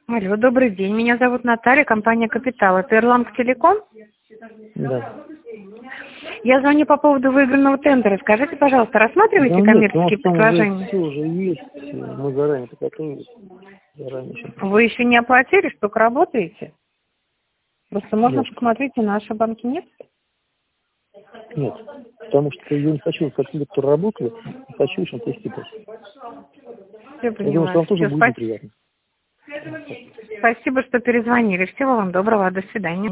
Алло, добрый день. Меня зовут Наталья, компания «Капитал». Это Ирландка Телеком? Да. Я звоню по поводу выигранного тендера. Скажите, пожалуйста, рассматриваете коммерческие предложения? Все уже есть. Мы заранее подготовились. Заранее. Вы еще не оплатили, что только работаете? Просто можно Нет. посмотреть, и наши банки нет? Нет. Потому что я не хочу, как люди, которые работали, не хочу еще тестировать. Все Я думаю, что понимаю. вам тоже Всё, будет неприятно. Спасибо, что перезвонили. Всего вам доброго. До свидания.